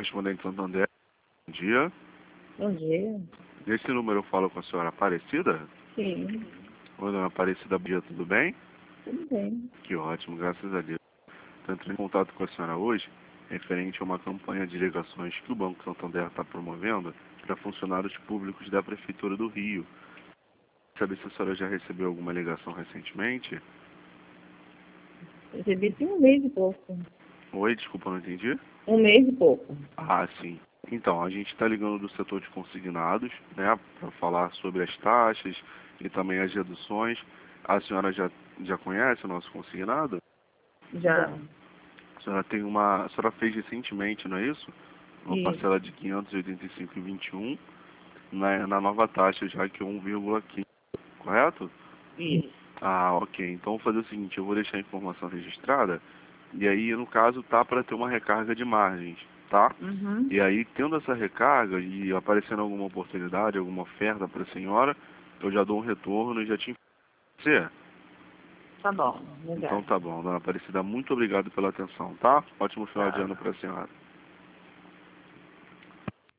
correspondente Santander. Bom dia. Bom dia. Nesse número eu falo com a senhora Aparecida? Sim, Oi, dona Aparecida, bom dia, tudo bem? tudo bem. Que ótimo, graças a Deus. Estou entrando em contato com a senhora hoje, referente a uma campanha de ligações que o Banco Santander está promovendo para funcionários públicos da Prefeitura do Rio. Saber se a senhora já recebeu alguma ligação recentemente? Recebi tem um mês e pouco. Oi, desculpa, não entendi. Um mês e pouco. Ah, sim. Então, a gente está ligando do setor de consignados, né, para falar sobre as taxas e também as reduções. A senhora já conhece o nosso consignado? Já. A senhora tem a senhora fez recentemente, não é isso? Uma E, parcela de 585,21 na nova taxa, já que é 1,15, correto? e, Ah, ok. Então, vou fazer o seguinte, eu vou deixar a informação registrada, e aí, no caso, tá para ter uma recarga de margens, tá? uhum. E aí, tendo essa recarga e aparecendo alguma oportunidade, alguma oferta para a senhora, eu já dou um retorno e já te informo. Tá bom, Então legal. tá bom, dona Aparecida, muito obrigado pela atenção, tá? Ótimo final de Tá. ano para a senhora.